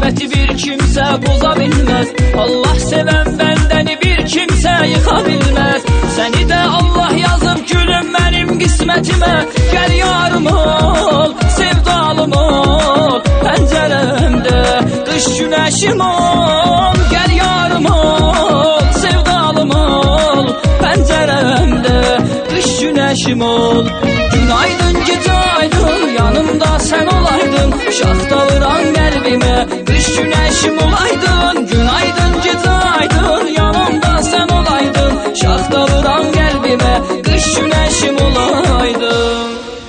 qisməti bir kimsə boza bilməz. Allah sevən bəndəni bir kimsə yıxa bilməz. Səni də Allah yazıb gülüm mənim qismətimə. Gəl yarım ol, sevdalım ol, pəncərəmdə qış günəşim ol. Gəl yarım ol, sevdalım ol, pəncərəmdə qış günəşim ol. Günaydın gecə aydın, yanımda sən olaydın, şaxtalıran qəlbimə qış günəşim olaydın. Günaydın gecə aydın, yanımda sən olaydın, şaxtalıran qəlbimə qış günəşim olaydın.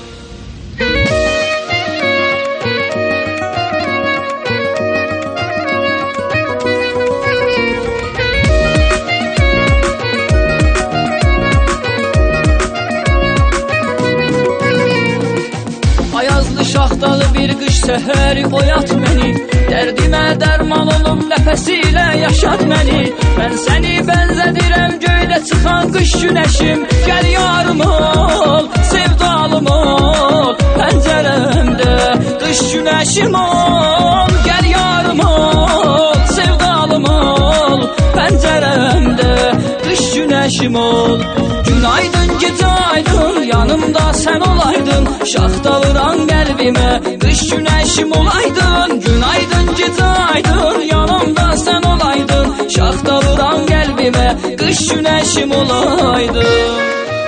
Ayazlı şaxtalı bir qış səhəri oyat məni, dərdimə dərman olub nəfəsilə yaşat məni. Mən səni bənzədirəm göydə çıxan qış günəşim. Gəl yarım ol, sevdalım ol, pəncərəmdə qış günəşim ol. Gəl yarım ol, sevdalım ol, pəncərəmdə qış günəşim ol. Günaydın gecə aydın, yanımda sən olaydın, şaxtalıran qəlbimə qış günəşim olaydın. Günaydın gecə aydın, yanımda sən olaydın, şaxtalıran qəlbimə qış günəşim olaydın.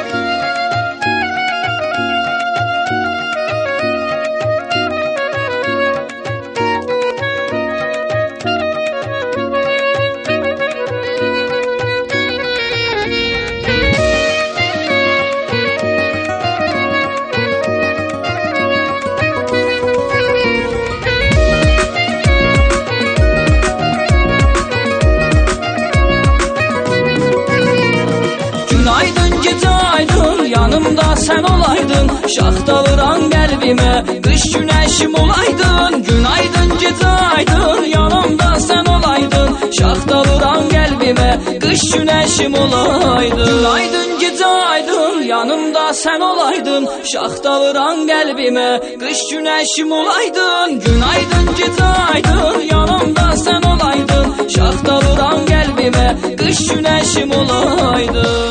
Günaydın gecə aydın, yanımda sən olaydın, şaxtalıran qəlbimə qış günəşim olaydın. Günaydın gecə aydın, yanımda sən olaydın, şaxtalıran qəlbimə qış günəşim olaydın. Günaydın gecə aydın, yanımda sən olaydın, şaxtalıran qəlbimə qış günəşim olaydın. Günaydın gecə aydın, yanımda sən olaydın, şaxtalıran qəlbimə qış günəşim olaydın.